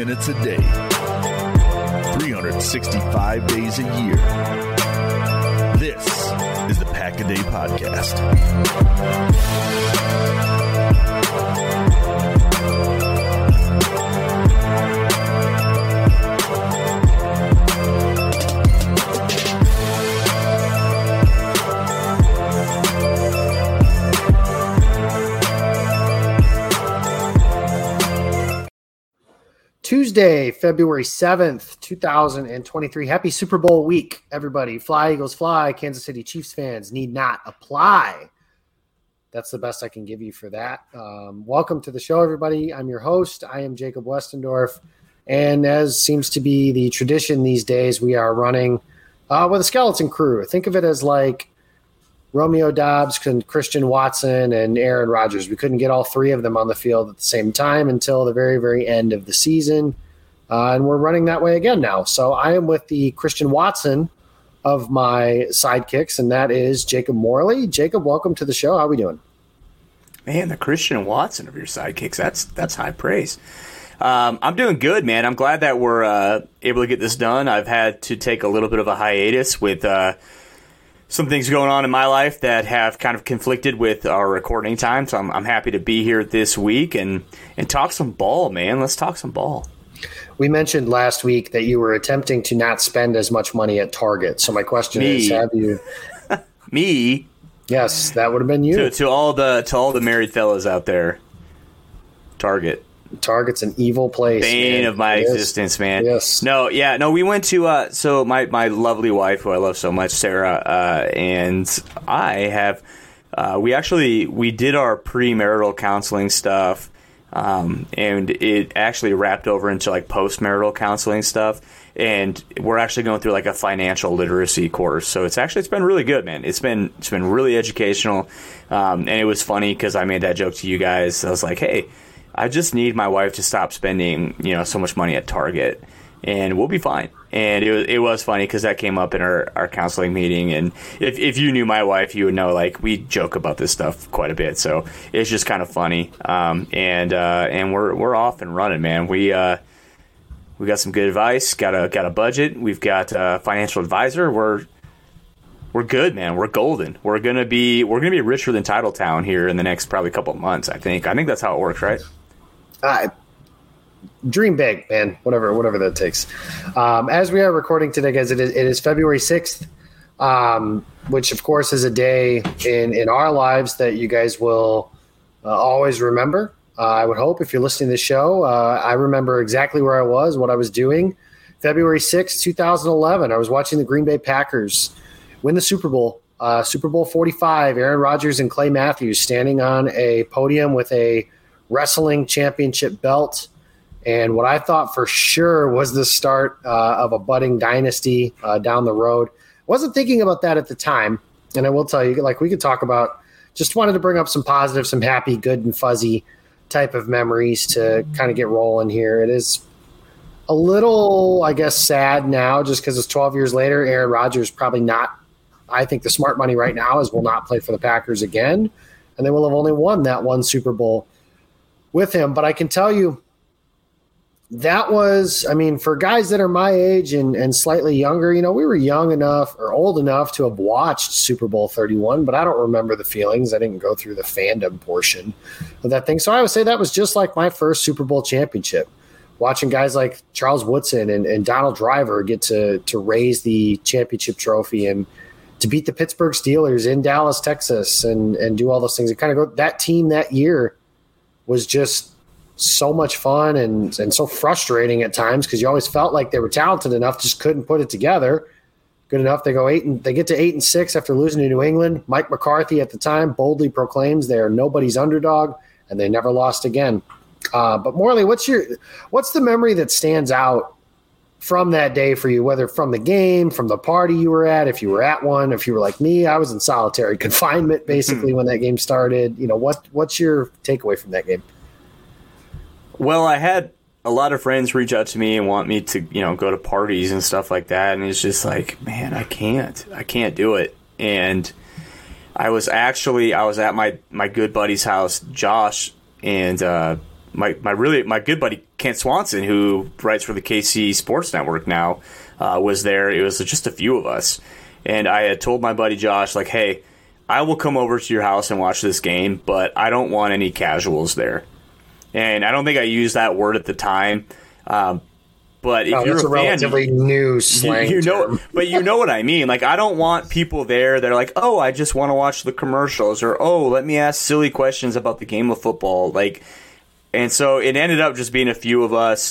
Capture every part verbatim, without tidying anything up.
minutes a day, three hundred sixty-five days a year. This is the Pack a Day Podcast. Tuesday, February seventh, two thousand twenty-three. Happy Super Bowl week, everybody. Fly, Eagles, fly. Kansas City Chiefs fans need not apply. That's the best I can give you for that. Um, welcome to the show, everybody. I'm your host. I am Jacob Westendorf. And as seems to be the tradition these days, we are running uh, with a skeleton crew. Think of it as like Romeo Doubs and Christian Watson and Aaron Rodgers. We couldn't get all three of them on the field at the same time until the very, very end of the season. Uh, and we're running that way again now. So I am with the Christian Watson of my sidekicks, and that is Jacob Morley. Jacob, welcome to the show. How are we doing? Man, the Christian Watson of your sidekicks, that's that's high praise. Um, I'm doing good, man. I'm glad that we're uh, able to get this done. I've had to take a little bit of a hiatus with uh, – some things going on in my life that have kind of conflicted with our recording time, so I'm, I'm happy to be here this week and, and talk some ball, man. Let's talk some ball. We mentioned last week that you were attempting to not spend as much money at Target. So my question Me. is, have you? Me? Yes, that would have been you. To, to all the to all the married fellas out there, Target. Target's an evil place. Bane man. of my Yes. existence, man. Yes. No, yeah, no, we went to, uh, so my, my lovely wife, who I love so much, Sarah, uh, and I have, uh, we actually, we did our premarital counseling stuff, um, and it actually wrapped over into, like, post-marital counseling stuff, and we're actually going through, like, a financial literacy course, so it's actually, it's been really good, man. It's been, it's been really educational, um, and it was funny, because I made that joke to you guys. I was like, hey, I just need my wife to stop spending, you know, so much money at Target, and we'll be fine. And it was, it was funny because that came up in our, our counseling meeting. And if, if you knew my wife, you would know, like, we joke about this stuff quite a bit. So it's just kind of funny. Um, and uh, and we're we're off and running, man. We uh, we got some good advice. Got a got a budget. We've got a financial advisor. We're we're good, man. We're golden. We're gonna be we're gonna be richer than Titletown here in the next probably couple of months. I think. I think that's how it works, right? Uh, dream big, man. Whatever, whatever that takes. Um, as we are recording today, guys, it is, it is February sixth, um, which of course is a day in, in our lives that you guys will uh, always remember. Uh, I would hope if you're listening to the show, uh, I remember exactly where I was, what I was doing. February sixth, twenty eleven, I was watching the Green Bay Packers win the Super Bowl, uh, Super Bowl forty-five. Aaron Rodgers and Clay Matthews standing on a podium with a wrestling championship belt, and what I thought for sure was the start uh, of a budding dynasty uh, down the road. Wasn't thinking about that at the time, and I will tell you, like, we could talk about, just wanted to bring up some positive, some happy, good and fuzzy type of memories to kind of get rolling here. It is a little, I guess, sad now just because it's twelve years later. Aaron Rodgers probably not, I think the smart money right now is will not play for the Packers again, and they will have only won that one Super Bowl with him. But I can tell you that was, I mean, for guys that are my age and, and slightly younger, you know, we were young enough or old enough to have watched Super Bowl thirty-one, but I don't remember the feelings. I didn't go through the fandom portion of that thing. So I would say that was just like my first Super Bowl championship, watching guys like Charles Woodson and, and Donald Driver get to, to raise the championship trophy and to beat the Pittsburgh Steelers in Dallas, Texas, and, and do all those things. It kind of go, that team that year was just so much fun and, and so frustrating at times because you always felt like they were talented enough, just couldn't put it together good enough. They go eight and they get to eight and six after losing to New England. Mike McCarthy at the time boldly proclaims they are nobody's underdog, and they never lost again. Uh, but Morley, what's your what's the memory that stands out from that day for you, whether from the game, from the party you were at, if you were at one, if you were like me? I was in solitary confinement basically when that game started. You know, what what's your takeaway from that game? Well, I had a lot of friends reach out to me and want me to, you know, go to parties and stuff like that. And it's just like, man, I can't. I can't do it. And I was actually, I was at my, my good buddy's house, Josh, and uh, my, my really my good buddy Kent Swanson, who writes for the K C Sports Network now, uh, was there. It was just a few of us. And I had told my buddy Josh, like, hey, I will come over to your house and watch this game, but I don't want any casuals there. And I don't think I used that word at the time. Um, but if oh, you're that's a, a fan, relatively new slang you, you know, term. but you know what I mean. Like, I don't want people there that are like, oh, I just want to watch the commercials, or oh, let me ask silly questions about the game of football. Like, and so it ended up just being a few of us,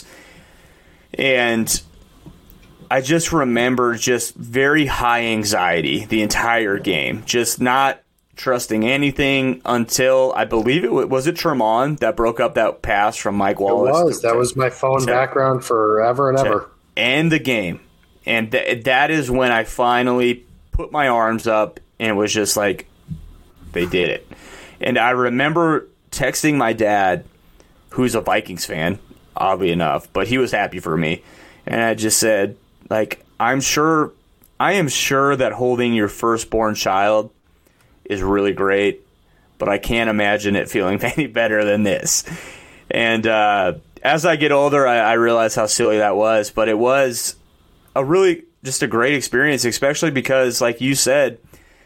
and I just remember just very high anxiety the entire game, just not trusting anything until I believe it was, was it Tremont that broke up that pass from Mike Wallace. It was. To, that was my phone to, background forever and ever. End the game. And th- that is when I finally put my arms up and was just like, they did it. And I remember texting my dad, who's a Vikings fan, oddly enough, but he was happy for me. And I just said, like, I'm sure, I am sure that holding your firstborn child is really great, but I can't imagine it feeling any better than this. And uh, as I get older, I, I realize how silly that was, but it was a really just a great experience, especially because, like you said,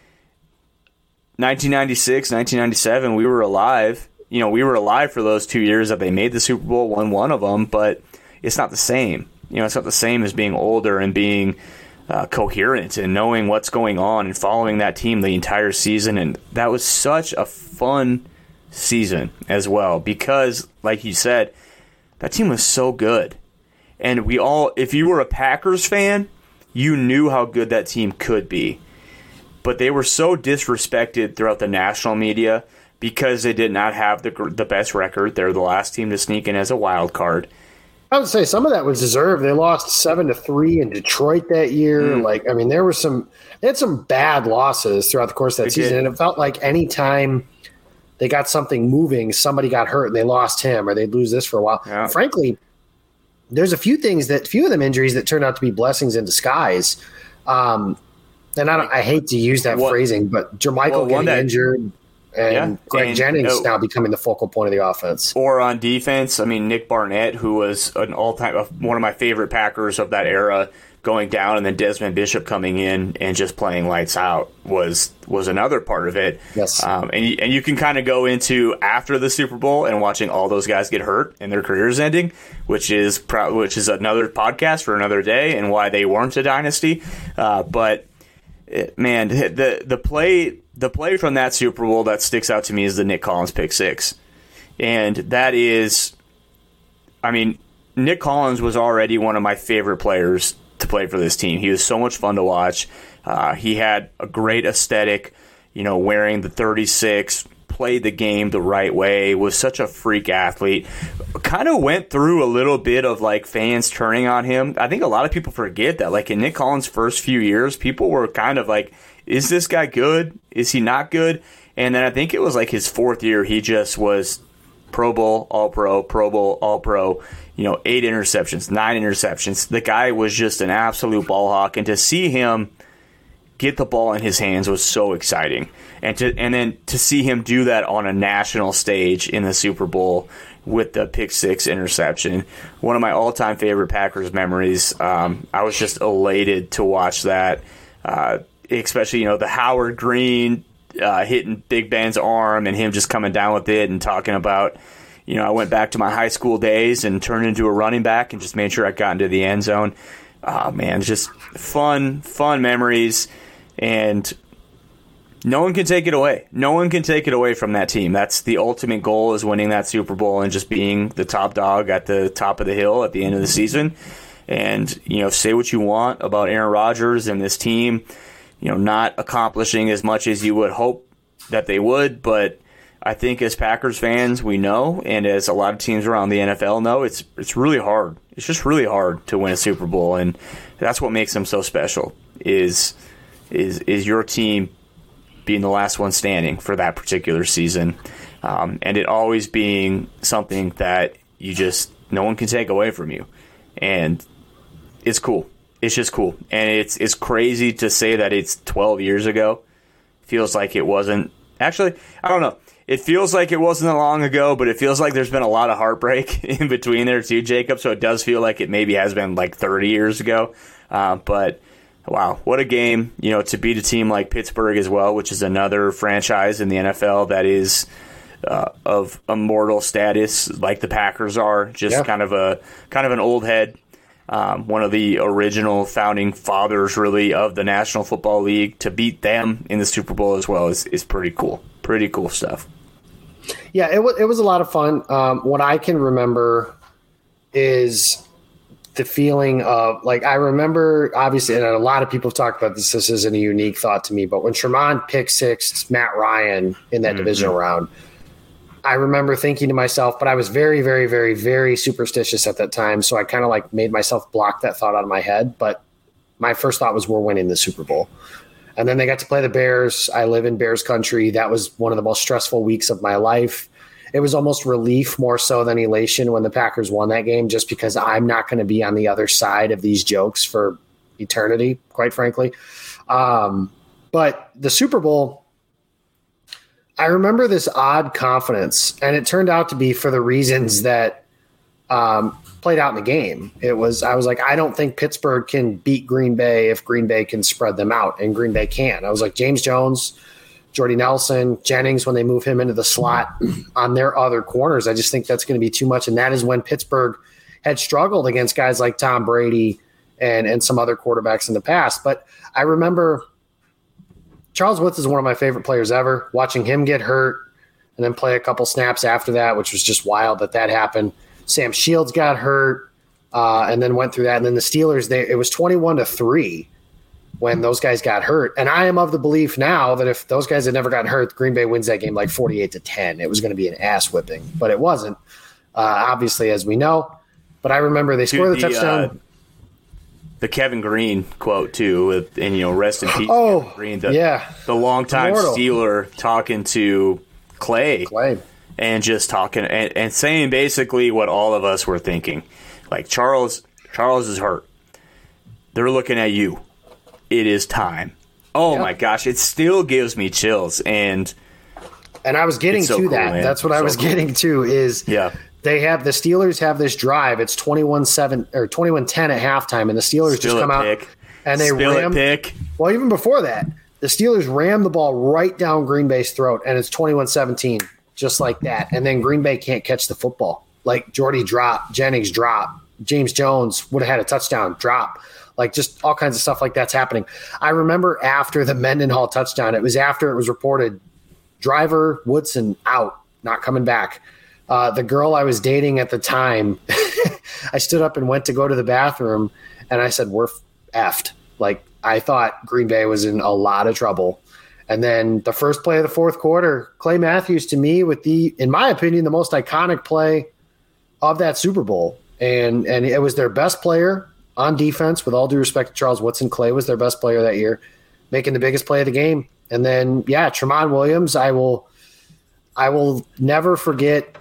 nineteen ninety-six, nineteen ninety-seven, we were alive. You know, we were alive for those two years that they made the Super Bowl, won one of them, but it's not the same. You know, it's not the same as being older and being Uh, coherent and knowing what's going on and following that team the entire season. And that was such a fun season as well because, like you said, that team was so good. And we all, if you were a Packers fan, you knew how good that team could be. But they were so disrespected throughout the national media because they did not have the the best record. They're the last team to sneak in as a wild card. I would say some of that was deserved. They lost seven to three in Detroit that year. Mm. Like, I mean, there were some they had some bad losses throughout the course of that they season, did. And it felt like any time they got something moving, somebody got hurt and they lost him, or they'd lose this for a while. Yeah. Frankly, there's a few things that few of them injuries that turned out to be blessings in disguise. Um, and I don't, I hate to use that what, phrasing, but Jermichael well, getting that, injured. And yeah, Greg and, Jennings uh, now becoming the focal point of the offense. Or on defense, I mean, Nick Barnett, who was an all-time one of my favorite Packers of that era, going down, and then Desmond Bishop coming in and just playing lights out was was another part of it. Yes, um, and you, and you can kind of go into after the Super Bowl and watching all those guys get hurt and their careers ending, which is pro- which is another podcast for another day, and why they weren't a dynasty. Uh, but it, man, the the play. The play from that Super Bowl that sticks out to me is the Nick Collins pick six. And that is, I mean, Nick Collins was already one of my favorite players to play for this team. He was so much fun to watch. Uh, he had a great aesthetic, you know, wearing the thirty-six, played the game the right way, was such a freak athlete. Kind of went through a little bit of, like, fans turning on him. I think a lot of people forget that, like, in Nick Collins' first few years, people were kind of like, is this guy good? Is he not good? And then I think it was like his fourth year, he just was Pro Bowl, All-Pro, Pro Bowl, All-Pro, you know, eight interceptions, nine interceptions. The guy was just an absolute ball hawk, and to see him get the ball in his hands was so exciting. And to and then to see him do that on a national stage in the Super Bowl with the pick six interception, one of my all-time favorite Packers memories. Um, I was just elated to watch that. Uh, especially, you know, the Howard Green uh, hitting Big Ben's arm and him just coming down with it and talking about, you know, I went back to my high school days and turned into a running back and just made sure I got into the end zone. Oh, man, just fun, fun memories. And no one can take it away. No one can take it away from that team. That's the ultimate goal, is winning that Super Bowl and just being the top dog at the top of the hill at the end of the season. And, you know, say what you want about Aaron Rodgers and this team, you know, not accomplishing as much as you would hope that they would. But I think as Packers fans, we know, and as a lot of teams around the N F L know, it's it's really hard. It's just really hard to win a Super Bowl. And that's what makes them so special, is is is your team being the last one standing for that particular season. Um, and it always being something that you just, no one can take away from you. And it's cool. It's just cool. And it's it's crazy to say that it's twelve years ago. Feels like it wasn't Actually, I don't know. It feels like it wasn't that long ago, but it feels like there's been a lot of heartbreak in between there too, Jacob. So it does feel like it maybe has been like thirty years ago. Uh, but wow, what a game! You know, to beat a team like Pittsburgh as well, which is another franchise in the N F L that is uh, of immortal status, like the Packers are. Just yeah. kind of a kind of an old head. Um, one of the original founding fathers, really, of the National Football League. To beat them in the Super Bowl as well is, is pretty cool. Pretty cool stuff. Yeah, it was it was a lot of fun. Um, what I can remember is the feeling of, like, I remember, obviously, and a lot of people have talked about this, this isn't a unique thought to me, but when Tremont pick six Matt Ryan in that mm-hmm. divisional round, I remember thinking to myself, but I was very, very, very, very superstitious at that time, so I kind of like made myself block that thought out of my head, but my first thought was, we're winning the Super Bowl. And then they got to play the Bears. I live in Bears country. That was one of the most stressful weeks of my life. It was almost relief more so than elation when the Packers won that game, just because I'm not going to be on the other side of these jokes for eternity, quite frankly. Um, but the Super Bowl, I remember this odd confidence, and it turned out to be for the reasons that um, played out in the game. It was, I was like, I don't think Pittsburgh can beat Green Bay if Green Bay can spread them out, and Green Bay can. I was like, James Jones, Jordy Nelson, Jennings, when they move him into the slot on their other corners, I just think that's going to be too much. And that is when Pittsburgh had struggled against guys like Tom Brady and, and some other quarterbacks in the past. But I remember Charles Woods is one of my favorite players ever. Watching him get hurt and then play a couple snaps after that, which was just wild that that happened. Sam Shields got hurt uh, and then went through that. And then the Steelers, they, it was twenty-one to three when those guys got hurt. And I am of the belief now that if those guys had never gotten hurt, Green Bay wins that game like forty-eight to ten. It was going to be an ass whipping, but it wasn't, uh, obviously, as we know. But I remember they scored the, the touchdown. Uh, the Kevin Green quote, too, with, and, you know, rest in peace. Oh, Kevin Green, the, yeah. the longtime Immortal. Steeler talking to Clay. Clay. And just talking and, and saying basically what all of us were thinking. Like, Charles, Charles is hurt. They're looking at you. It is time. Oh, yep. My gosh. It still gives me chills. And and I was getting so to cool, that. Man. That's what so I was cool. getting to is yeah. they have the Steelers have this drive. It's twenty-one seven or twenty-one ten at halftime, and the Steelers Spill just come out pick. and they Spill ram. Pick. Well, even before that, the Steelers ram the ball right down Green Bay's throat, and it's twenty-one seventeen, just like that. And then Green Bay can't catch the football. Like, Jordy drop, Jennings drop, James Jones would have had a touchdown drop. Like, just all kinds of stuff like that's happening. I remember after the Mendenhall touchdown, it was after it was reported, driver Woodson out, not coming back. Uh, the girl I was dating at the time, I stood up and went to go to the bathroom, and I said, we're effed. Like, I thought Green Bay was in a lot of trouble. And then the first play of the fourth quarter, Clay Matthews, to me, with the, in my opinion, the most iconic play of that Super Bowl. And and it was their best player on defense, with all due respect to Charles Woodson. Clay was their best player that year, making the biggest play of the game. And then, yeah, Tramon Williams, I will I will never forget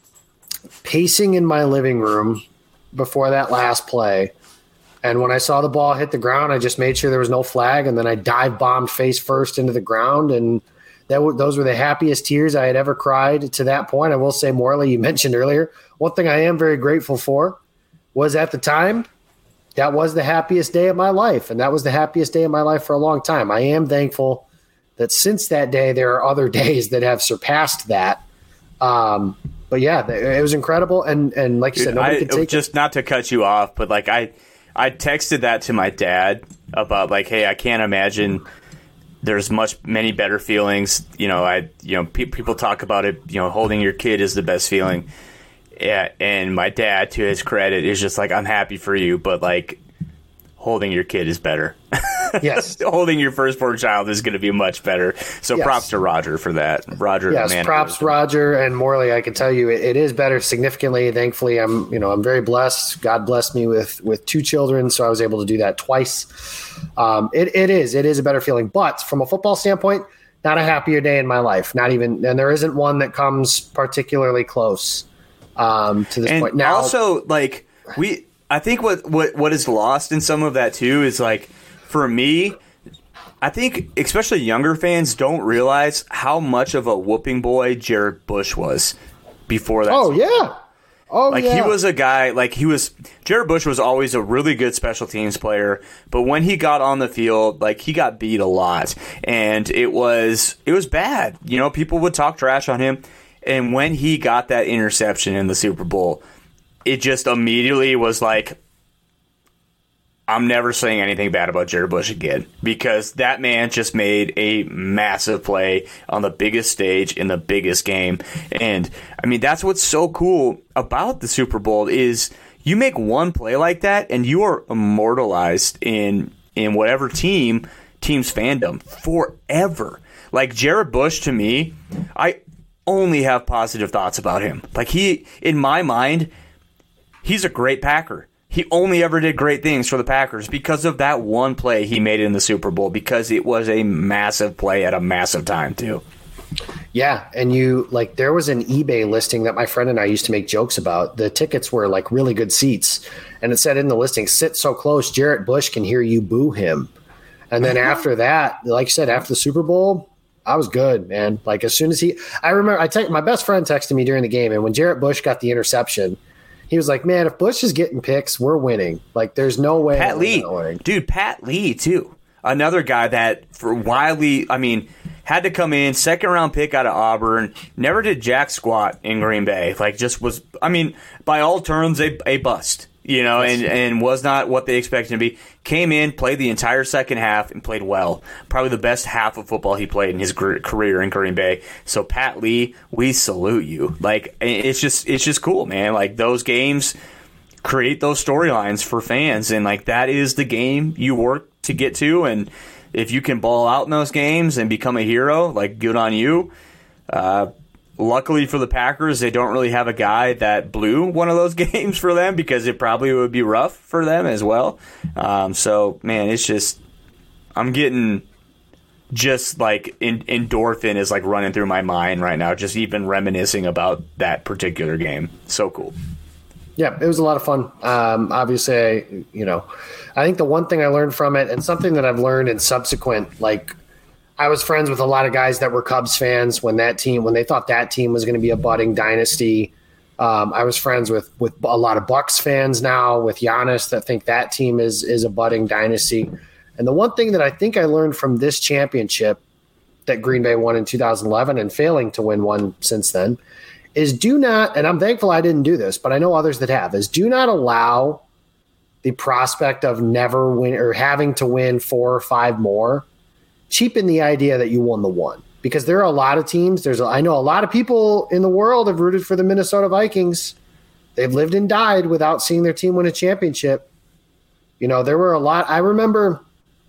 pacing in my living room before that last play. And when I saw the ball hit the ground, I just made sure there was no flag, and then I dive bombed face first into the ground, and that w- those were the happiest tears I had ever cried to that point. I will say, Morley, you mentioned earlier, one thing I am very grateful for was at the time, that was the happiest day of my life, and that was the happiest day of my life for a long time. I am thankful that since that day, there are other days that have surpassed that. Um, but yeah, it was incredible, and and like you Dude, said, nobody I, could take just it. Not to cut you off, but like I, I texted that to my dad about like, hey, I can't imagine there's much many better feelings. You know, I you know pe- people talk about it. You know, holding your kid is the best feeling. Yeah, and my dad, to his credit, is just like, I'm happy for you, but like, holding your kid is better. Yes. Holding your firstborn child is going to be much better. So yes. props to Roger for that. Roger, yes, man, props Roger and Morley. I can tell you, it, it is better significantly. Thankfully, I'm you know I'm very blessed. God blessed me with with two children, so I was able to do that twice. Um, it it is it is a better feeling, but from a football standpoint, not a happier day in my life. Not even, and there isn't one that comes particularly close um, to this and point. Now, also, like we, I think what what what is lost in some of that too is like, for me, I think especially younger fans don't realize how much of a whooping boy Jared Bush was before that. Oh, yeah. Oh, like, yeah. he was a guy, like, he was, Jared Bush was always a really good special teams player, but when he got on the field, like, he got beat a lot, and it was, it was bad. You know, people would talk trash on him, and when he got that interception in the Super Bowl, it just immediately was like, I'm never saying anything bad about Jared Bush again, because that man just made a massive play on the biggest stage in the biggest game. And, I mean, that's what's so cool about the Super Bowl is you make one play like that, and you are immortalized in in whatever team, team's fandom forever. Like, Jared Bush, to me, I only have positive thoughts about him. Like, he, in my mind, he's a great Packer. He only ever did great things for the Packers because of that one play he made in the Super Bowl, because it was a massive play at a massive time, too. Yeah, and you, like, there was an eBay listing that my friend and I used to make jokes about. The tickets were, like, really good seats, and it said in the listing, sit so close, Jarrett Bush can hear you boo him. And then after that, like you said, after the Super Bowl, I was good, man. Like, as soon as he – I remember I te- my best friend texted me during the game, and when Jarrett Bush got the interception – he was like, man, if Bush is getting picks, we're winning. Like, there's no way. Pat Lee. Dude, Pat Lee, too. Another guy that, for wildly, I mean, had to come in, second-round pick out of Auburn, never did jack squat in Green Bay. Like, just was, I mean, by all terms, a, a bust, you know, and, and was not what they expected him to be. Came in, played the entire second half, and played well. Probably the best half of football he played in his career in Green Bay. So, Pat Lee, we salute you. Like, it's just it's just cool, man. Like, those games create those storylines for fans, and, like, that is the game you work to get to, and if you can ball out in those games and become a hero, like, good on you. Uh, luckily for the Packers, they don't really have a guy that blew one of those games for them, because it probably would be rough for them as well. Um, so, man, it's just, I'm getting just, like, in, endorphin is, like, running through my mind right now, just even reminiscing about that particular game. So cool. Yeah, it was a lot of fun. Um, obviously, I, you know, I think the one thing I learned from it, and something that I've learned in subsequent, like, I was friends with a lot of guys that were Cubs fans when that team, when they thought that team was going to be a budding dynasty. Um, I was friends with with a lot of Bucks fans now, with Giannis, that think that team is is a budding dynasty. And the one thing that I think I learned from this championship that Green Bay won in two thousand eleven and failing to win one since then is do not, and I'm thankful I didn't do this, but I know others that have, is do not allow the prospect of never win or having to win four or five more cheapen the idea that you won the one. Because there are a lot of teams. There's, a, I know a lot of people in the world have rooted for the Minnesota Vikings. They've lived and died without seeing their team win a championship. You know, there were a lot. I remember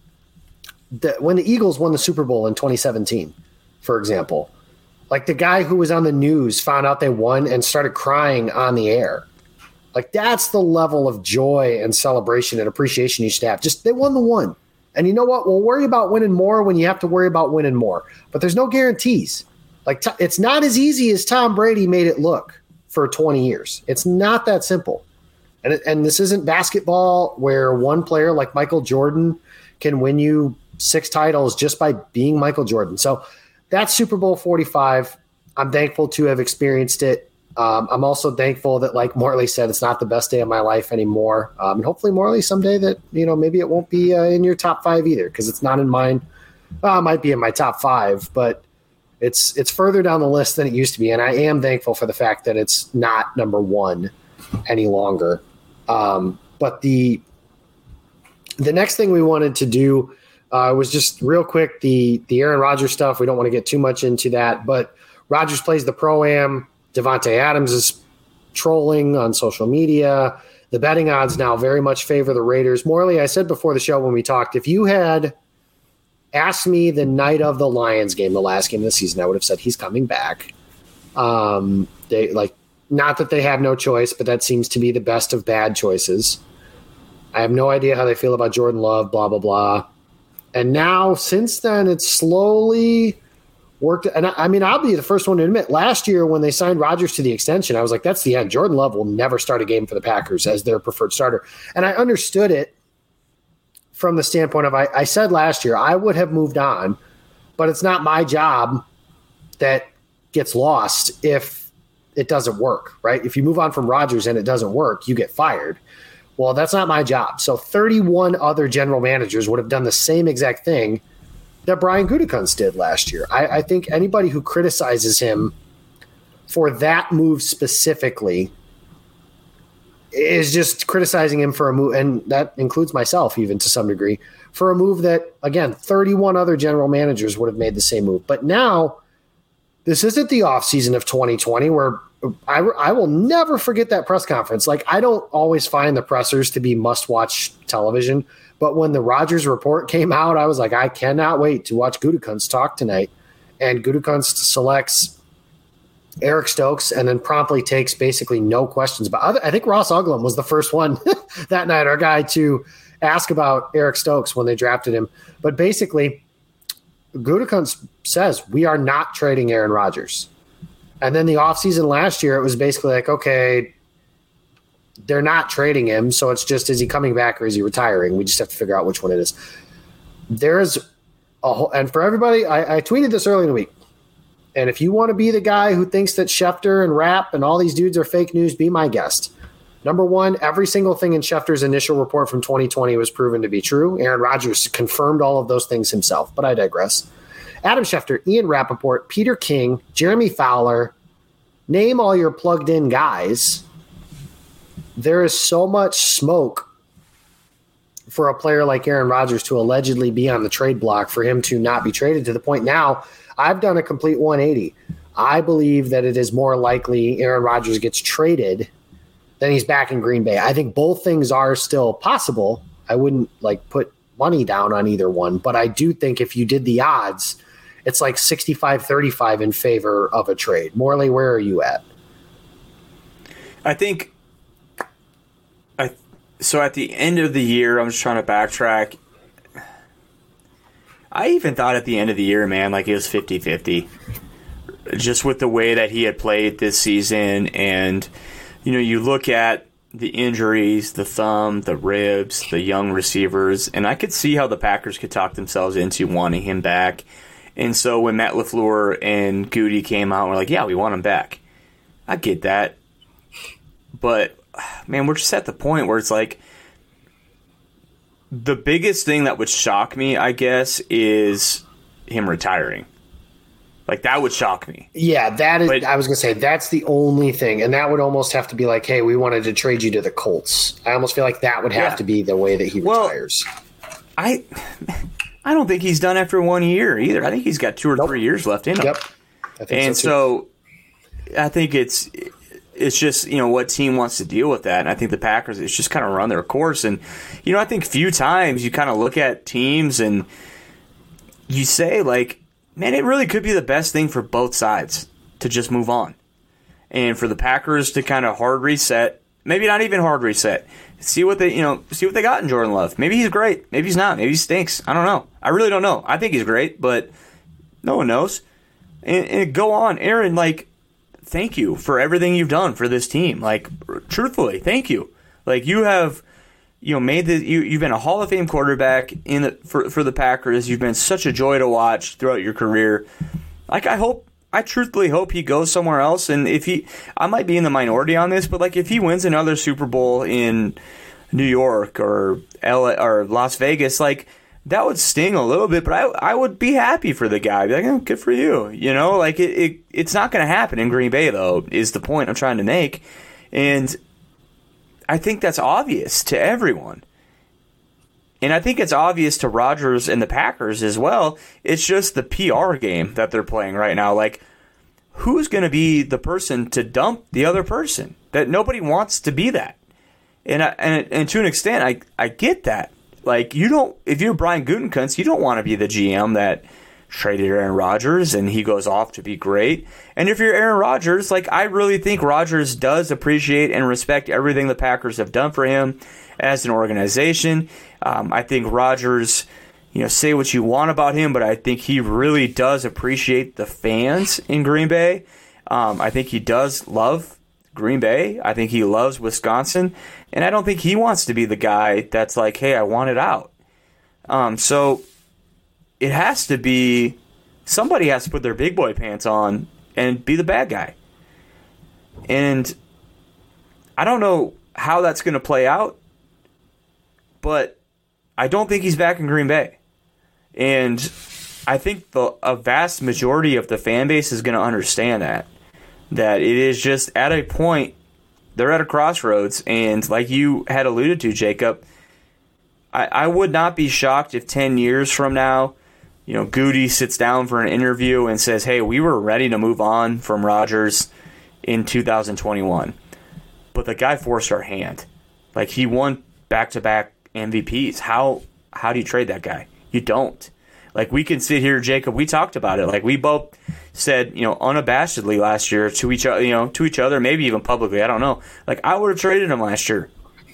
that when the Eagles won the Super Bowl in twenty seventeen, for example, like the guy who was on the news found out they won and started crying on the air. Like, that's the level of joy and celebration and appreciation you should have. Just, they won the one. And you know what? We'll worry about winning more when you have to worry about winning more. But there's no guarantees. Like, t- it's not as easy as Tom Brady made it look for twenty years. It's not that simple. And it, and this isn't basketball where one player like Michael Jordan can win you six titles just by being Michael Jordan. So that's Super Bowl forty-five. I'm thankful to have experienced it. Um, I'm also thankful that, like Morley said, it's not the best day of my life anymore. Um, and hopefully, Morley, someday that, you know, maybe it won't be uh, in your top five either, because it's not in mine. Well, it might be in my top five, but it's it's further down the list than it used to be. And I am thankful for the fact that it's not number one any longer. Um, but the the next thing we wanted to do uh, was just real quick, the, the Aaron Rodgers stuff. We don't want to get too much into that, but Rodgers plays the Pro-Am. Devontae Adams is trolling on social media. The betting odds now very much favor the Raiders. Morley, I said before the show when we talked, if you had asked me the night of the Lions game, the last game of the season, I would have said he's coming back. Um, they like not that they have no choice, but that seems to be the best of bad choices. I have no idea how they feel about Jordan Love, blah, blah, blah. And now, since then, it's slowly worked. And I, I mean, I'll be the first one to admit, last year when they signed Rodgers to the extension, I was like, that's the end. Jordan Love will never start a game for the Packers as their preferred starter. And I understood it from the standpoint of I, I said last year I would have moved on, but it's not my job that gets lost if it doesn't work, right? If you move on from Rodgers and it doesn't work, you get fired. Well, that's not my job. So thirty-one other general managers would have done the same exact thing that Brian Gutekunst did last year. I, I think anybody who criticizes him for that move specifically is just criticizing him for a move, and that includes myself even to some degree, for a move that, again, thirty-one other general managers would have made the same move. But now, this isn't the offseason of twenty twenty where I, I will never forget that press conference. Like, I don't always find the pressers to be must-watch television, but when the Rodgers report came out, I was like, I cannot wait to watch Gutekunst talk tonight. And Gutekunst selects Eric Stokes and then promptly takes basically no questions. But I think Ross Uglum was the first one that night, our guy, to ask about Eric Stokes when they drafted him. But basically, Gutekunst says, we are not trading Aaron Rodgers. And then the offseason last year, it was basically like, okay, they're not trading him, so it's just, is he coming back or is he retiring? We just have to figure out which one it is. There's a whole, and for everybody, I, I tweeted this early in the week. And if you want to be the guy who thinks that Schefter and Rapp and all these dudes are fake news, be my guest. Number one, every single thing in Schefter's initial report from twenty twenty was proven to be true. Aaron Rodgers confirmed all of those things himself, but I digress. Adam Schefter, Ian Rappaport, Peter King, Jeremy Fowler, name all your plugged-in guys. There is so much smoke for a player like Aaron Rodgers to allegedly be on the trade block for him to not be traded, to the point now I've done a complete one eighty. I believe that it is more likely Aaron Rodgers gets traded than he's back in Green Bay. I think both things are still possible. I wouldn't like put money down on either one, but I do think if you did the odds, it's like sixty-five thirty-five in favor of a trade. Morley, where are you at? I think I so at the end of the year, I'm just trying to backtrack. I even thought at the end of the year, man, like it was fifty-fifty. Just with the way that he had played this season, and you know, you look at the injuries, the thumb, the ribs, the young receivers, and I could see how the Packers could talk themselves into wanting him back. And so when Matt LaFleur and Goody came out, we're like, yeah, we want him back. I get that. But, man, we're just at the point where it's like the biggest thing that would shock me, I guess, is him retiring. Like, that would shock me. Yeah, that is. But, I was going to say, that's the only thing. And that would almost have to be like, hey, we wanted to trade you to the Colts. I almost feel like that would have yeah. to be the way that he well, retires. I I don't think he's done after one year either. I think he's got two or nope. three years left in him. Yep. I think and so, so I think it's it's just, you know, what team wants to deal with that. And I think the Packers, it's just kind of run their course. And, you know, I think few times you kind of look at teams and you say, like, man, it really could be the best thing for both sides to just move on. And for the Packers to kind of hard reset, maybe not even hard reset, see what they, you know, see what they got in Jordan Love. Maybe he's great. Maybe he's not. Maybe he stinks. I don't know. I really don't know. I think he's great, but no one knows. And, and go on, Aaron, like, thank you for everything you've done for this team. Like, truthfully, thank you. Like, you have, you know, made the you you've been a Hall of Fame quarterback in the, for for the Packers. You've been such a joy to watch throughout your career. Like, I hope, I truthfully hope he goes somewhere else. And if he, I might be in the minority on this, but like if he wins another Super Bowl in New York or L A or Las Vegas, like that would sting a little bit. But I I would be happy for the guy. Be like, oh, good for you. You know, like it, it it's not going to happen in Green Bay though. Is the point I'm trying to make, and I think that's obvious to everyone. And I think it's obvious to Rodgers and the Packers as well. It's just the P R game that they're playing right now. Like, who's going to be the person to dump the other person? That nobody wants to be that. And I, and and to an extent, I I get that. Like, you don't, if you're Brian Gutekunst, you don't want to be the G M that traded Aaron Rodgers and he goes off to be great. And if you're Aaron Rodgers, like, I really think Rodgers does appreciate and respect everything the Packers have done for him as an organization. Um, I think Rodgers, you know, say what you want about him, but I think he really does appreciate the fans in Green Bay. Um, I think he does love Green Bay. I think he loves Wisconsin. And I don't think he wants to be the guy that's like, hey, I want it out. Um, so it has to be somebody has to put their big boy pants on and be the bad guy. And I don't know how that's going to play out, but I don't think he's back in Green Bay. And I think the a vast majority of the fan base is going to understand that. That it is just at a point, they're at a crossroads. And like you had alluded to, Jacob, I, I would not be shocked if ten years from now, you know, Goody sits down for an interview and says, hey, we were ready to move on from Rodgers in two thousand twenty-one. But the guy forced our hand. Like, he won back-to-back M V Ps. How how do you trade that guy? You don't. Like, we can sit here, Jacob, we talked about it. Like, we both said, you know, unabashedly last year to each other, you know, to each other, maybe even publicly, I don't know. Like, I would have traded him last year.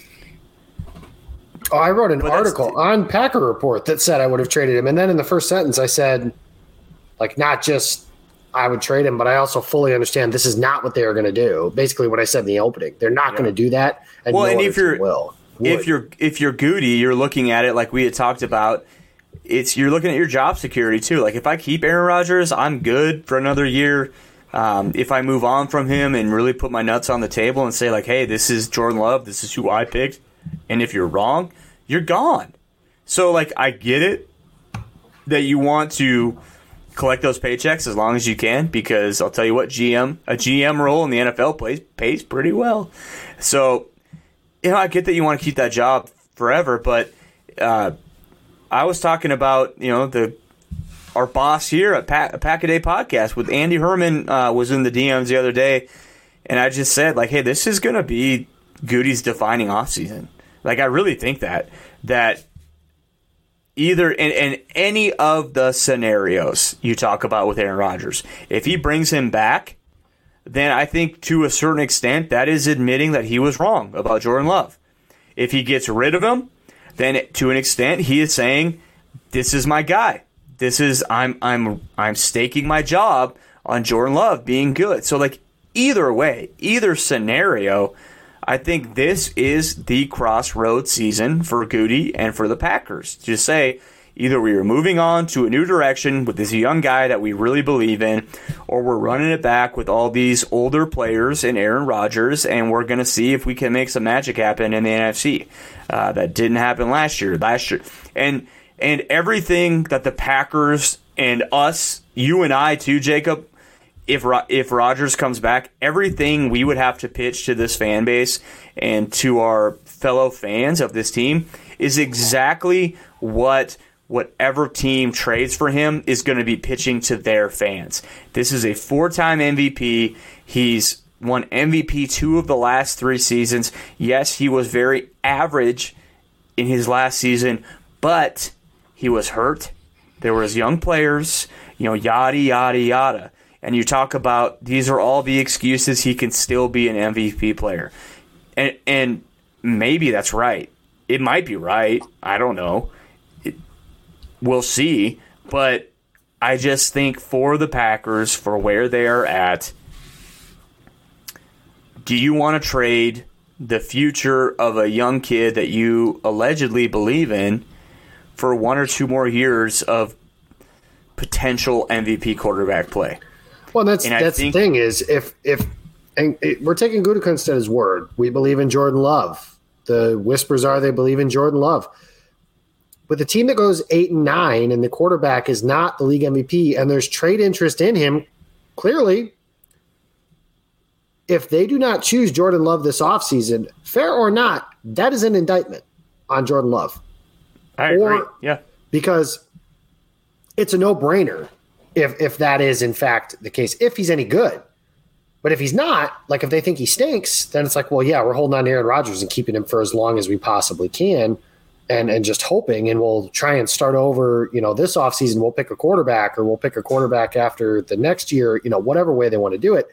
Oh, I wrote an But article that's- on Packer Report that said I would have traded him. And then in the first sentence, I said, like, not just I would trade him, but I also fully understand this is not what they are going to do. Basically what I said in the opening. They're not Yeah. going to do that. And Well, no and other if you're team will. if Would. you're if you're Goody, you're looking at it like we had talked about. It's you're looking at your job security too. Like, if I keep Aaron Rodgers, I'm good for another year. Um, if I move on from him and really put my nuts on the table and say, like, hey, this is Jordan Love, this is who I picked, and if you're wrong, you're gone. So, like, I get it that you want to collect those paychecks as long as you can, because I'll tell you what, G M a G M role in the N F L plays pays pretty well. So, you know, I get that you want to keep that job forever, but uh, I was talking about, you know, the our boss here at Pack, Pack a Day Podcast with Andy Herman uh, was in the D Ms the other day, and I just said, like, hey, this is going to be Goody's defining offseason. Like, I really think that that either in, in any of the scenarios you talk about with Aaron Rodgers, if he brings him back, then I think to a certain extent that is admitting that he was wrong about Jordan Love. If he gets rid of him, then to an extent he is saying, this is my guy. This is I'm I'm I'm staking my job on Jordan Love being good. So, like, either way, either scenario, I think this is the crossroads season for Goody and for the Packers. To say either we are moving on to a new direction with this young guy that we really believe in, or we're running it back with all these older players and Aaron Rodgers, and we're going to see if we can make some magic happen in the N F C. Uh, that didn't happen last year. Last year, and and everything that the Packers and us, you and I too, Jacob, if if Rodgers comes back, everything we would have to pitch to this fan base and to our fellow fans of this team is exactly what whatever team trades for him is going to be pitching to their fans. This is a four-time M V P. He's won M V P two of the last three seasons. Yes, he was very average in his last season, but he was hurt. There was young players, you know, yada, yada, yada. And you talk about these are all the excuses he can still be an M V P player. And and maybe that's right. It might be right. I don't know. It, we'll see. But I just think for the Packers, for where they are at, do you want to trade the future of a young kid that you allegedly believe in for one or two more years of potential M V P quarterback play? Well, that's And I that's think- the thing is if if and it, we're taking Gutekunst at his word. We believe in Jordan Love. The whispers are they believe in Jordan Love. With a team that goes eight and nine and the quarterback is not the league M V P and there's trade interest in him, clearly, if they do not choose Jordan Love this offseason, fair or not, that is an indictment on Jordan Love. I Or- agree. Yeah. Because it's a no-brainer if if that is in fact the case, if he's any good. But if he's not, like if they think he stinks, then it's like, well, yeah, we're holding on to Aaron Rodgers and keeping him for as long as we possibly can and and just hoping, and we'll try and start over, you know, this offseason, we'll pick a quarterback or we'll pick a quarterback after the next year, you know, whatever way they want to do it.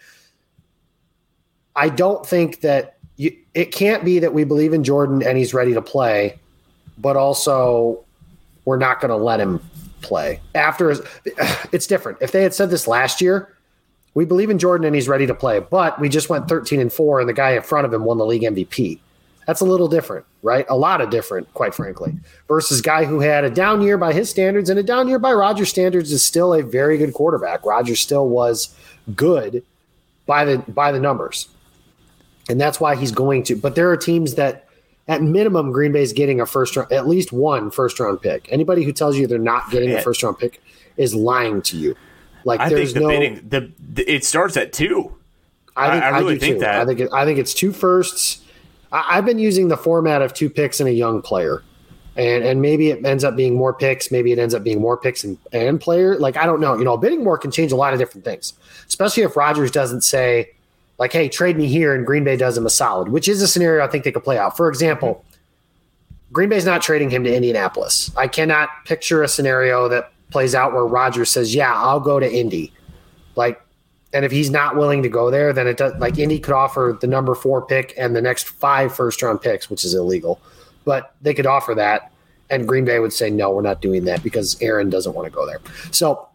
I don't think that you, it can't be that we believe in Jordan and he's ready to play, but also we're not going to let him play. After his, it's different. If they had said this last year, we believe in Jordan and he's ready to play, but we just went thirteen and four and the guy in front of him won the league M V P. That's a little different, right? A lot of different, quite frankly, versus guy who had a down year by his standards, and a down year by Rodgers' standards is still a very good quarterback. Rodgers still was good by the by the numbers, and that's why he's going to. But there are teams that, at minimum, Green Bay's getting a first round, at least one first round pick. Anybody who tells you they're not getting a first round pick is lying to you. Like I there's think the no, bidding, the, the it starts at two. I, think, I, I really do think too. that. I think it, I think it's two firsts. I, I've been using the format of two picks and a young player, and and maybe it ends up being more picks. Maybe it ends up being more picks and, and player. Like I don't know. You know, bidding more can change a lot of different things, especially if Rodgers doesn't say like, "Hey, trade me here," and Green Bay does him a solid, which is a scenario I think they could play out. For example, Green Bay's not trading him to Indianapolis. I cannot picture a scenario that plays out where Rodgers says, "Yeah, I'll go to Indy." Like. And if he's not willing to go there, then it does. Like Indy could offer the number four pick and the next five first round picks, which is illegal, but they could offer that, and Green Bay would say, "No, we're not doing that because Aaron doesn't want to go there." So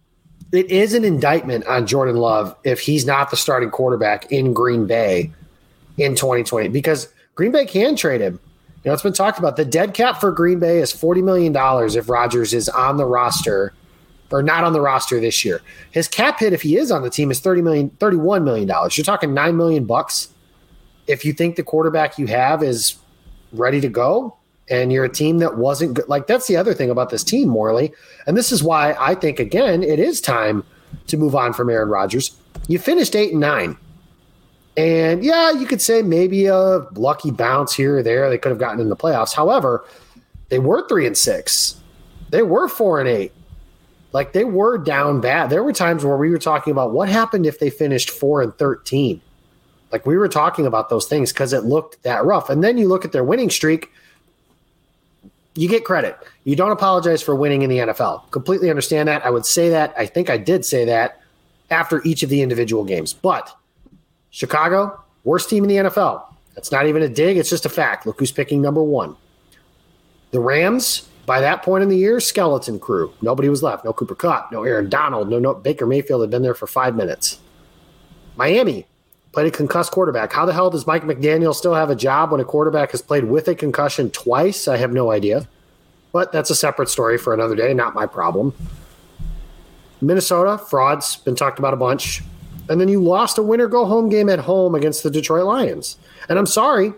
it is an indictment on Jordan Love if he's not the starting quarterback in Green Bay in twenty twenty, because Green Bay can trade him. You know, it's been talked about. The dead cap for Green Bay is forty million dollars if Rodgers is on the roster. Or not on the roster this year. His cap hit, if he is on the team, is thirty million, thirty-one million dollars. You're talking nine million bucks. If you think the quarterback you have is ready to go, and you're a team that wasn't good, like that's the other thing about this team, Morley. And this is why I think again it is time to move on from Aaron Rodgers. You finished eight and nine, and yeah, you could say maybe a lucky bounce here or there. They could have gotten in the playoffs. However, they were three and six. They were four and eight. Like they were down bad. There were times where we were talking about what happened if they finished four and thirteen. Like we were talking about those things because it looked that rough. And then you look at their winning streak, you get credit. You don't apologize for winning in the N F L. Completely understand that. I would say that. I think I did say that after each of the individual games. But Chicago, worst team in the N F L. That's not even a dig. It's just a fact. Look who's picking number one. The Rams. By that point in the year, skeleton crew. Nobody was left. No Cooper Kupp, no Aaron Donald, no, no Baker Mayfield had been there for five minutes. Miami played a concussed quarterback. How the hell does Mike McDaniel still have a job when a quarterback has played with a concussion twice? I have no idea. But that's a separate story for another day, not my problem. Minnesota, frauds, been talked about a bunch. And then you lost a winner-go-home game at home against the Detroit Lions. And I'm sorry,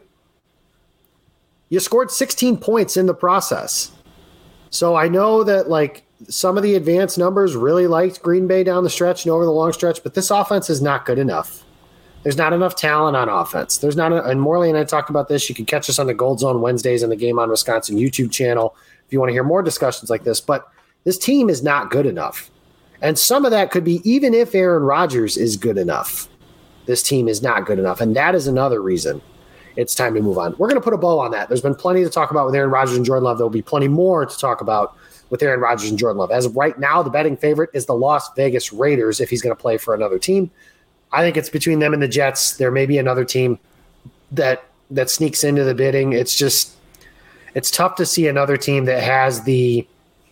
you scored sixteen points in the process. So I know that like some of the advanced numbers really liked Green Bay down the stretch and over the long stretch, but this offense is not good enough. There's not enough talent on offense. There's not, a, and Morley and I talked about this. You can catch us on the Gold Zone Wednesdays and the Game on Wisconsin YouTube channel if you want to hear more discussions like this. But this team is not good enough, and some of that could be even if Aaron Rodgers is good enough. This team is not good enough, and that is another reason. It's time to move on. We're going to put a bow on that. There's been plenty to talk about with Aaron Rodgers and Jordan Love. There will be plenty more to talk about with Aaron Rodgers and Jordan Love. As of right now, the betting favorite is the Las Vegas Raiders if he's going to play for another team. I think it's between them and the Jets. There may be another team that that sneaks into the bidding. It's just it's tough to see another team that has the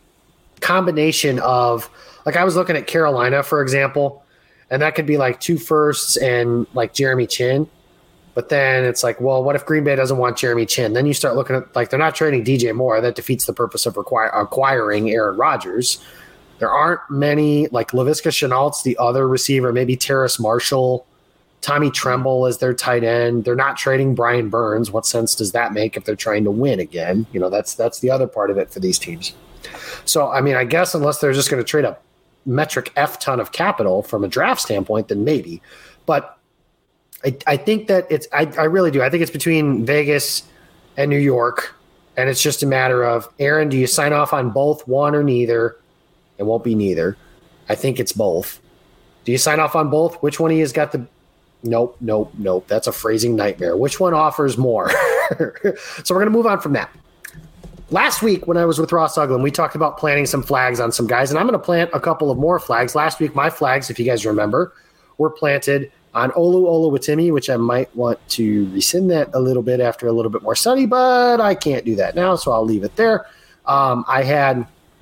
combination of, like I was looking at Carolina, for example, and that could be like two firsts and like Jeremy Chin. But then it's like, well, what if Green Bay doesn't want Jeremy Chin? Then you start looking at, like, they're not trading D J Moore. That defeats the purpose of require, acquiring Aaron Rodgers. There aren't many, like Laviska Shenault's the other receiver, maybe Terrace Marshall, Tommy Tremble is their tight end. They're not trading Brian Burns. What sense does that make if they're trying to win again? You know, that's that's the other part of it for these teams. So, I mean, I guess unless they're just going to trade a metric F ton of capital from a draft standpoint, then maybe. But I, I think that it's I, – I really do. I think it's between Vegas and New York, and it's just a matter of, Aaron, do you sign off on both, one or neither? It won't be neither. I think it's both. Do you sign off on both? Which one of you has got the – nope, nope, nope. That's a phrasing nightmare. Which one offers more? So we're going to move on from that. Last week when I was with Ross Uglin, we talked about planting some flags on some guys, and I'm going to plant a couple of more flags. Last week, my flags, if you guys remember, were planted – on Olu Oluwatimi, which I might want to rescind that a little bit after a little bit more study, but I can't do that now, so I'll leave it there. Um, I had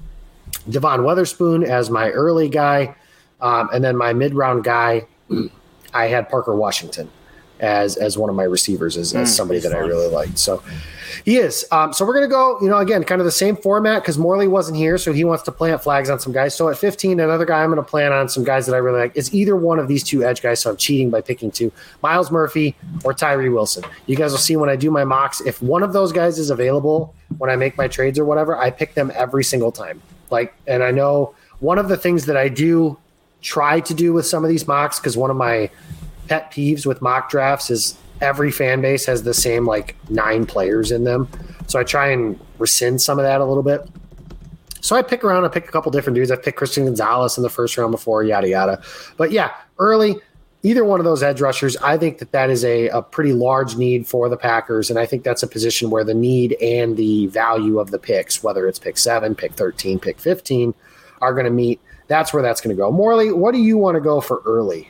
Devon Witherspoon as my early guy, um, and then my mid-round guy, I had Parker Washington. as as one of my receivers, as, as somebody that fun. I really liked. So he is. Um, so we're going to go, you know, again, kind of the same format because Morley wasn't here, so he wants to plant flags on some guys. So at fifteen, another guy I'm going to plant on some guys that I really like is either one of these two edge guys, so I'm cheating by picking two, Myles Murphy or Tyree Wilson. You guys will see when I do my mocks, if one of those guys is available when I make my trades or whatever, I pick them every single time. Like, and I know one of the things that I do try to do with some of these mocks, because one of my pet peeves with mock drafts is every fan base has the same like nine players in them. So I try and rescind some of that a little bit. So I pick around, I pick a couple different dudes. I picked Christian Gonzalez in the first round before, yada, yada. But yeah, early, either one of those edge rushers, I think that that is a, a pretty large need for the Packers. And I think that's a position where the need and the value of the picks, whether it's pick seven, pick thirteen, pick fifteen, are going to meet. That's where that's going to go. Morley, what do you want to go for early?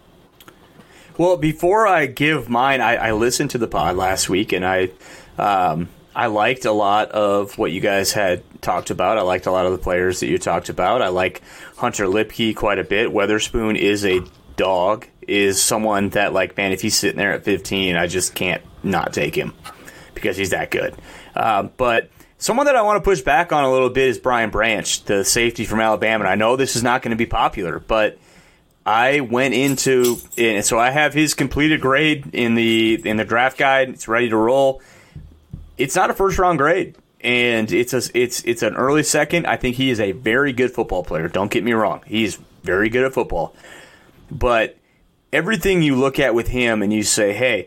Well, before I give mine, I, I listened to the pod last week, and I um, I liked a lot of what you guys had talked about. I liked a lot of the players that you talked about. I like Hunter Lipke quite a bit. Weatherspoon is a dog, is someone that, like, man, if he's sitting there at fifteen, I just can't not take him because he's that good. Uh, but someone that I want to push back on a little bit is Brian Branch, the safety from Alabama. And I know this is not going to be popular, but I went into and so I have his completed grade in the in the draft guide. It's ready to roll. It's not a first round grade, and it's a it's it's an early second. I think he is a very good football player. Don't get me wrong; he's very good at football. But everything you look at with him, and you say, "Hey,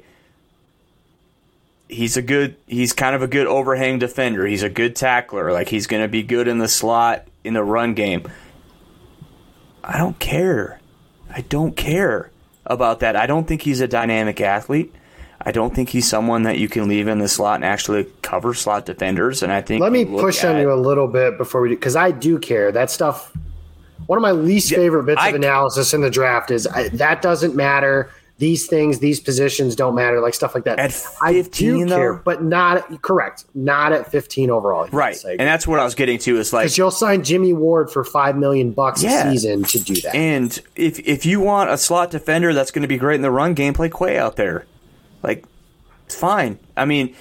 he's a good he's kind of a good overhang defender. He's a good tackler. Like he's going to be good in the slot in the run game." I don't care. I don't care about that. I don't think he's a dynamic athlete. I don't think he's someone that you can leave in the slot and actually cover slot defenders. And I think let me push on you a little bit before we do, because I do care. That stuff, one of my least yeah, favorite bits I, of analysis in the draft is I, that doesn't matter. These things, these positions don't matter, like stuff like that. At fifteen, I do care, but not correct. Not at fifteen overall. Right, and that's what I was getting to. Is like because you'll sign Jimmy Ward for five million bucks yeah. a season to do that. And if if you want a slot defender that's going to be great in the run game, play Quay out there. Like, it's fine. I mean,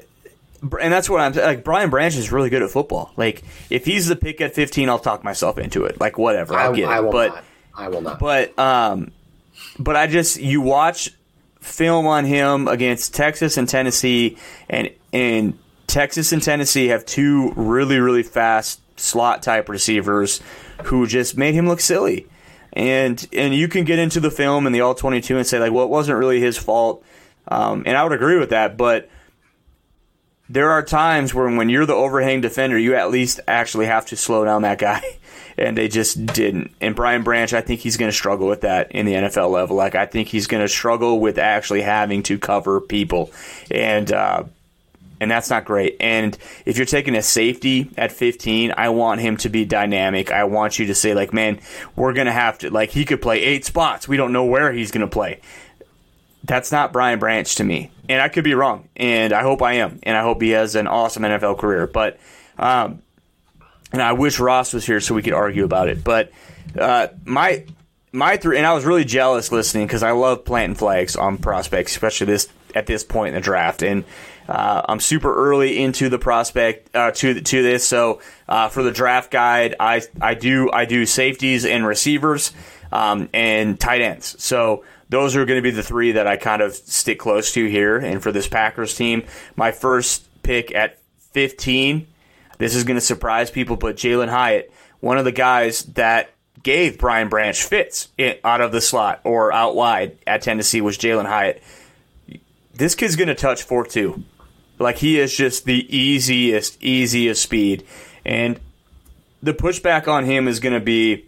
and that's what I'm like. Brian Branch is really good at football. Like, if he's the pick at fifteen, I'll talk myself into it. Like, whatever, I'll I, get I it. Will But not. I will not. But um. But I just, you watch film on him against Texas and Tennessee, and and Texas and Tennessee have two really, really fast slot-type receivers who just made him look silly. And and you can get into the film and the all twenty-two and say, like, well, it wasn't really his fault. Um, and I would agree with that, but there are times where when you're the overhang defender, you at least actually have to slow down that guy. And they just didn't. And Brian Branch, I think he's going to struggle with that in the N F L level. Like, I think he's going to struggle with actually having to cover people. And uh, and that's not great. And if you're taking a safety at fifteen, I want him to be dynamic. I want you to say, like, man, we're going to have to, like, he could play eight spots. We don't know where he's going to play. That's not Brian Branch to me. And I could be wrong. And I hope I am. And I hope he has an awesome N F L career. But, um, and I wish Ross was here so we could argue about it. But uh, my my three, and I was really jealous listening because I love planting flags on prospects, especially this at this point in the draft. And uh, I'm super early into the prospect uh, to to this. So uh, for the draft guide, I I do I do safeties and receivers um, and tight ends. So those are going to be the three that I kind of stick close to here. And for this Packers team, my first pick at fifteen. This is going to surprise people, but Jalen Hyatt, one of the guys that gave Brian Branch fits out of the slot or out wide at Tennessee was Jalen Hyatt. This kid's going to touch four two. Like, he is just the easiest, easiest speed. And the pushback on him is going to be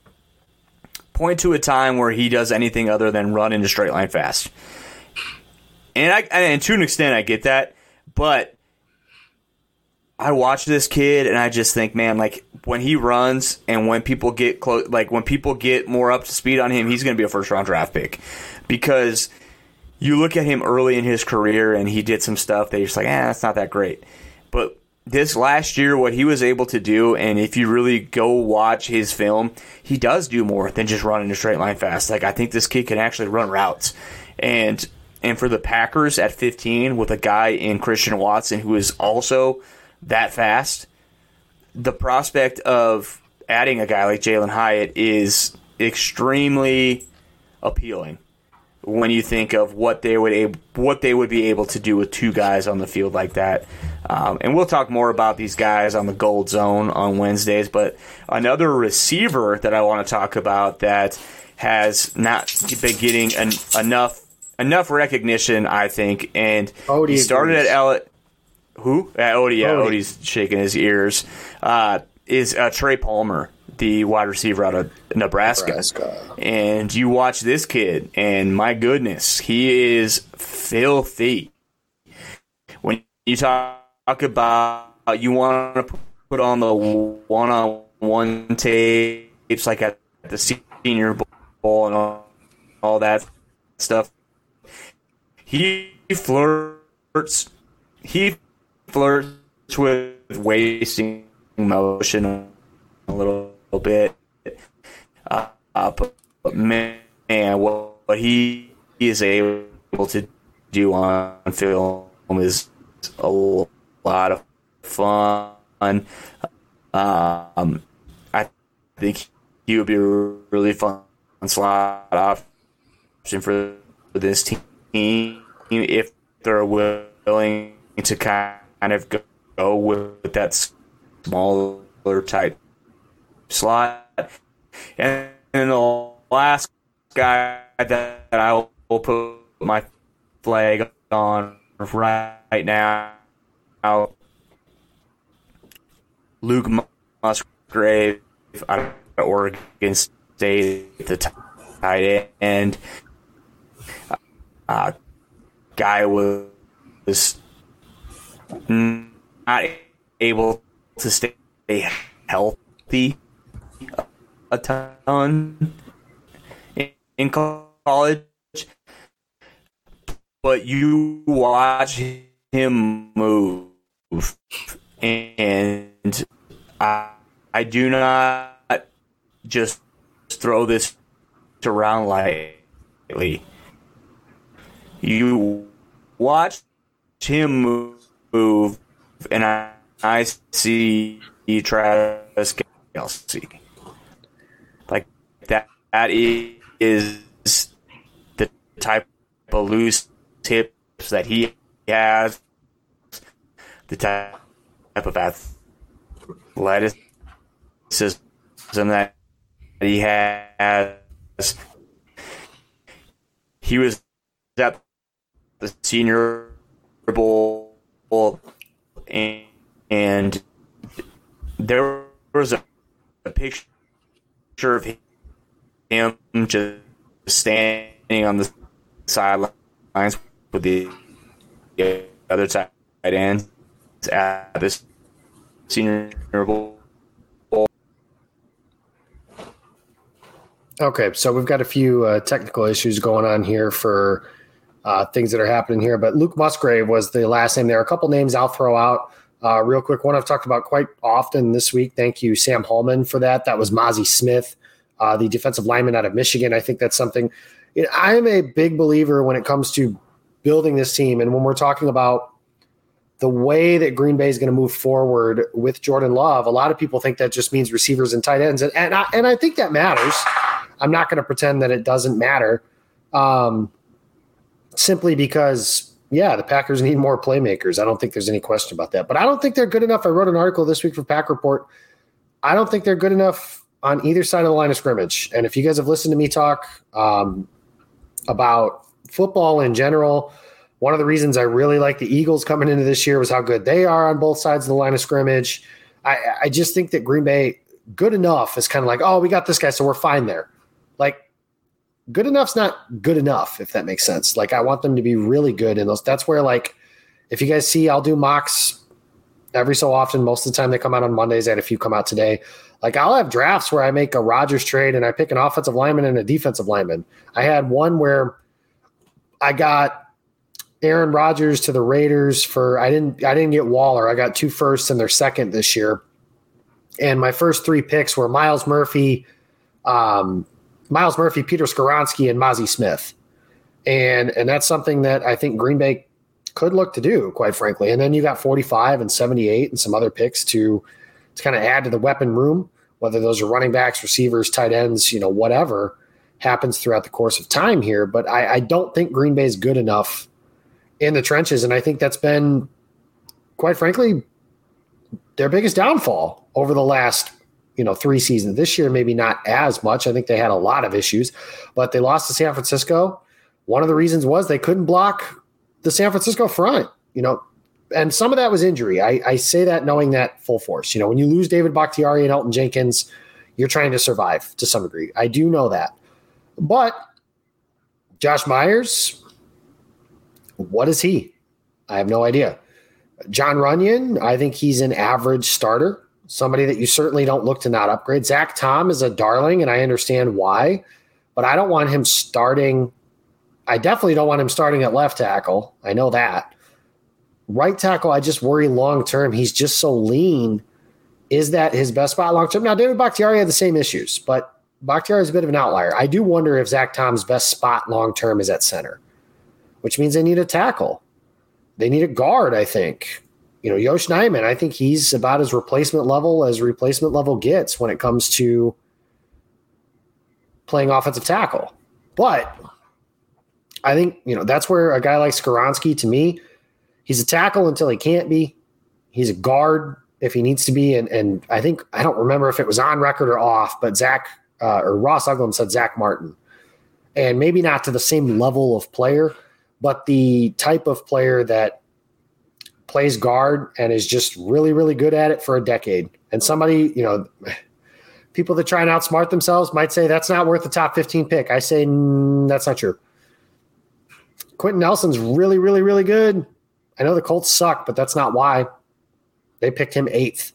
point to a time where he does anything other than run into straight line fast. And, I, and to an extent, I get that, but I watch this kid and I just think, man, like, when he runs and when people get close, like when people get more up to speed on him, he's going to be a first round draft pick. Because you look at him early in his career and he did some stuff that you're just like, eh, that's not that great. But this last year, what he was able to do, and if you really go watch his film, he does do more than just run in a straight line fast. Like, I think this kid can actually run routes. And And for the Packers at fifteen, with a guy in Christian Watson who is also that fast, the prospect of adding a guy like Jalen Hyatt is extremely appealing when you think of what they would ab- what they would be able to do with two guys on the field like that. Um, and we'll talk more about these guys on the Gold Zone on Wednesdays. But another receiver that I want to talk about that has not been getting an, enough enough recognition, I think. And Odie he started agrees. at L. Who? Uh, Odie. Yeah, Odie. Odie's shaking his ears. Uh, is uh, Trey Palmer, the wide receiver out of Nebraska. Nebraska. And you watch this kid, and my goodness, he is filthy. When you talk about you want to put on the one-on-one tapes like at the Senior Bowl and all, all that stuff, he flirts. He flirts with wasting motion a little bit. Uh, uh, but, but man, what, what he is able to do on film is a lot of fun. Um, I think he would be a really fun slot option for this team if they're willing to kind of go with that smaller type slot. And, and the last guy that I will put my flag on right now, Luke Musgrave out of Oregon State, the tight end. Uh, guy was not able to stay healthy a ton in college, but you watch him move, and I, I do not just throw this around lightly. You watch him move, and I, I see Travis Kelce. Like that, that is the type of loose tips that he has, the type of athleticism that he has. He was at the Senior Bowl, and, and there was a, a picture of him just standing on the sidelines with the other tight ends at this Senior Bowl. Okay, so we've got a few uh, technical issues going on here for uh, things that are happening here, but Luke Musgrave was the last name there. A couple names I'll throw out uh, real quick. One I've talked about quite often this week. Thank you, Sam Hallman, for that. That was Mozzie Smith, uh, the defensive lineman out of Michigan. I think that's something you know, I'm a big believer when it comes to building this team, and when we're talking about the way that Green Bay is going to move forward with Jordan Love, a lot of people think that just means receivers and tight ends, and and I, and I think that matters. I'm not going to pretend that it doesn't matter, um, simply because, yeah, the Packers need more playmakers. I don't think there's any question about that. But I don't think they're good enough. I wrote an article this week for Pack Report. I don't think they're good enough on either side of the line of scrimmage. And if you guys have listened to me talk um, about football in general, one of the reasons I really like the Eagles coming into this year was how good they are on both sides of the line of scrimmage. I, I just think that Green Bay, good enough is kind of like, oh, we got this guy, so we're fine there. Like, good enough's not good enough, if that makes sense. Like, I want them to be really good in those. That's where, like, if you guys see, I'll do mocks every so often. Most of the time they come out on Mondays. I had a few come out today. Like, I'll have drafts where I make a Rodgers trade and I pick an offensive lineman and a defensive lineman. I had one where I got Aaron Rodgers to the Raiders for I didn't I didn't get Waller. I got two firsts and their second this year. And my first three picks were Miles Murphy, um, Miles Murphy, Peter Skoronski, and Mozzie Smith. And and that's something that I think Green Bay could look to do, quite frankly. And then you got forty-five and seventy-eight and some other picks to, to kind of add to the weapon room, whether those are running backs, receivers, tight ends, you know, whatever happens throughout the course of time here. But I, I don't think Green Bay is good enough in the trenches. And I think that's been, quite frankly, their biggest downfall over the last, you know, three seasons. This year, maybe not as much. I think they had a lot of issues, but they lost to San Francisco. One of the reasons was they couldn't block the San Francisco front, you know, and some of that was injury. I, I say that knowing that full force. You know, when you lose David Bakhtiari and Elton Jenkins, you're trying to survive to some degree. I do know that. But Josh Myers, what is he? I have no idea. John Runyon, I think he's an average starter, somebody that you certainly don't look to not upgrade. Zach Tom is a darling, and I understand why, but I don't want him starting. I definitely don't want him starting at left tackle. I know that. Right tackle, I just worry long-term. He's just so lean. Is that his best spot long-term? Now, David Bakhtiari had the same issues, but Bakhtiari is a bit of an outlier. I do wonder if Zach Tom's best spot long-term is at center, which means they need a tackle. They need a guard, I think. You know, Yosh Nijman, I think he's about as replacement level as replacement level gets when it comes to playing offensive tackle. But I think, you know, that's where a guy like Skoronski, to me, he's a tackle until he can't be. He's a guard if he needs to be. And and I think, I don't remember if it was on record or off, but Zach uh, or Ross Uglum said Zach Martin. And maybe not to the same level of player, but the type of player that plays guard and is just really, really good at it for a decade. And somebody, you know, people that try and outsmart themselves might say that's not worth the top fifteen pick. I say mm, that's not true. Quentin Nelson's really, really, really good. I know the Colts suck, but that's not why. They picked him eighth.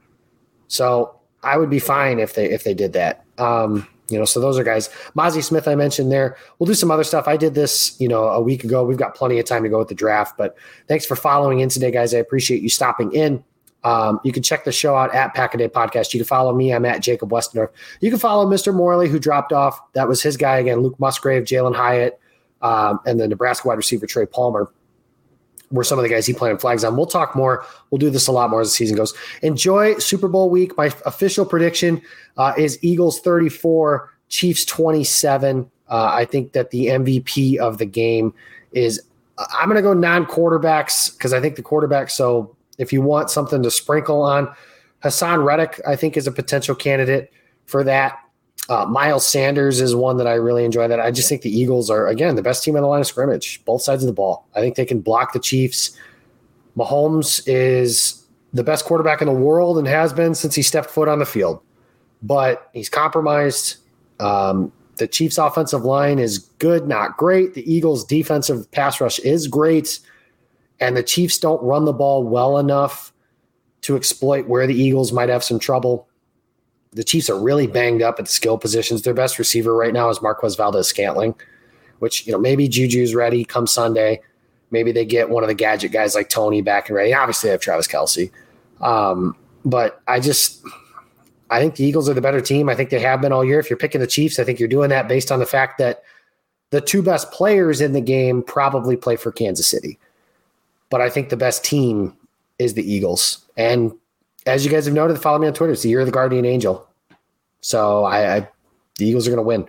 So I would be fine if they if they did that. Um, you know, so those are guys. Mozzie Smith I mentioned there. We'll do some other stuff. I did this, you know, a week ago. We've got plenty of time to go with the draft. But thanks for following in today, guys. I appreciate you stopping in. Um, you can check the show out at Pack a Day Podcast. You can follow me. I'm at Jacob Westendorf. You can follow Mister Morley, who dropped off. That was his guy again. Luke Musgrave, Jalen Hyatt, um, and the Nebraska wide receiver Trey Palmer were some of the guys he planted flags on. We'll talk more. We'll do this a lot more as the season goes. Enjoy Super Bowl week. My official prediction uh, is Eagles thirty-four, Chiefs twenty-seven. Uh, I think that the M V P of the game is – I'm going to go non-quarterbacks because I think the quarterback – so if you want something to sprinkle on, Hassan Reddick I think is a potential candidate for that. Uh, Miles Sanders is one that I really enjoy. That I just think the Eagles are, again, the best team on the line of scrimmage, both sides of the ball. I think they can block the Chiefs. Mahomes is the best quarterback in the world and has been since he stepped foot on the field. But he's compromised. Um, the Chiefs' offensive line is good, not great. The Eagles' defensive pass rush is great. And the Chiefs don't run the ball well enough to exploit where the Eagles might have some trouble. The Chiefs are really banged up at the skill positions. Their best receiver right now is Marquez Valdes-Scantling, which, you know, maybe Juju's ready come Sunday. Maybe they get one of the gadget guys like Tony back and ready. Obviously, they have Travis Kelce. Um, but I just – I think the Eagles are the better team. I think they have been all year. If you're picking the Chiefs, I think you're doing that based on the fact that the two best players in the game probably play for Kansas City. But I think the best team is the Eagles. And as you guys have noted, follow me on Twitter. It's the year of the Guardian Angel. So I, I the Eagles are going to win.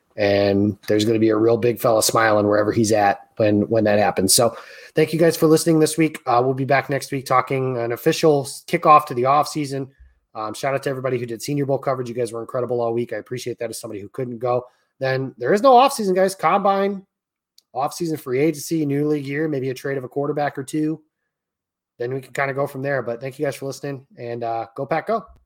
And there's going to be a real big fella smiling wherever he's at when, when that happens. So thank you guys for listening this week. Uh, we'll be back next week talking an official kickoff to the offseason. Um, shout out to everybody who did Senior Bowl coverage. You guys were incredible all week. I appreciate that as somebody who couldn't go. Then there is no offseason, guys. Combine, offseason free agency, new league year, maybe a trade of a quarterback or two. Then we can kind of go from there. But thank you guys for listening, and uh, go Pack Go.